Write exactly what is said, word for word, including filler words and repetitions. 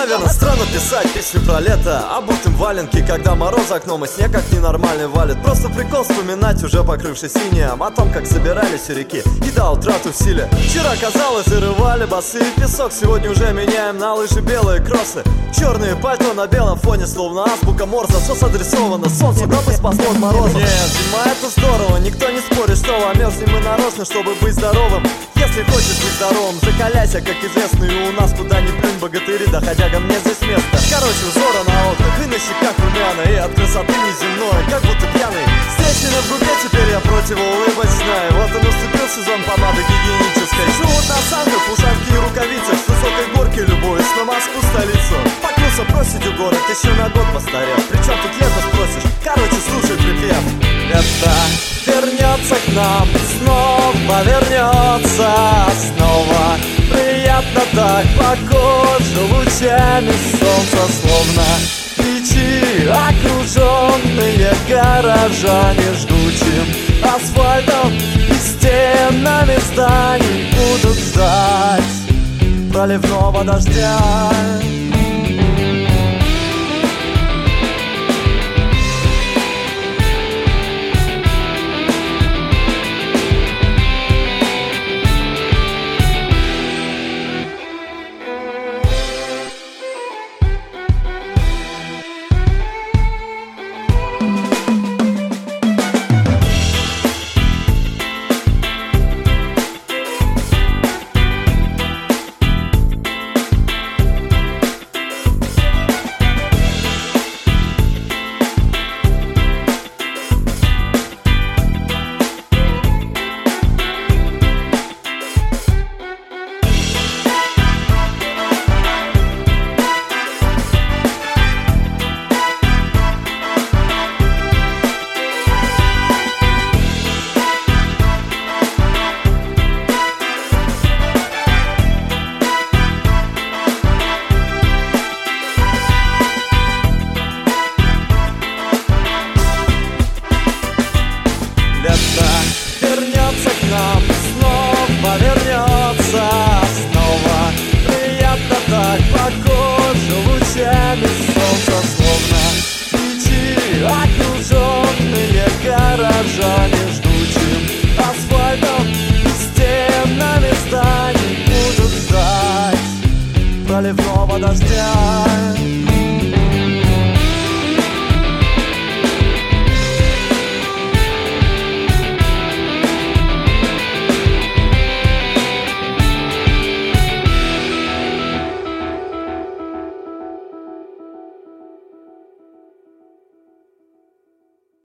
Наверное, странно писать песню про лето, обутым валенки, когда мороз за окном и снег как ненормальный валит. Просто прикол вспоминать, уже покрывшись инеем, о том, как собирались у реки и до утрату в силе. Вчера, казалось, зарывали басы и песок, сегодня уже меняем на лыжи белые кроссы. Черные пальто на белом фоне, словно азбука Морзе. Сос адресовано солнцу, дабы спасло от мороза. Нет, зима это здорово, никто не спорит, что замерзнем мы нарочно, чтобы быть здоровым. Если хочешь быть здоровым, закаляйся, как известно, и у нас куда ни плюнь богатыри, доходя ко мне здесь место. Короче, узора на окнах и на щеках румяна, и от красоты неземной, как будто пьяный. Встречи в руке, теперь я противоулыбочная. Вот и наступил сезон помады гигиенической. Живут на санках, ушанки и рукавицах, с высокой горки любуюсь на Москву, столицу. Покнулся бросить у город, еще на год постарел. Причем тут лето спросишь? Короче, слушай припев. Лето вернется к нам, снова вернется, снова приятно так по коже лучами солнца, словно печи, окруженные горожане жгучим асфальтом и стенами зданий будут ждать проливного дождя. Лето вернется к нам, снова вернется, снова приятно так по коже лучами солнца, словно печи, окруженные горожане жгучим асфальтом и стенами зданий будут ждать проливного дождя.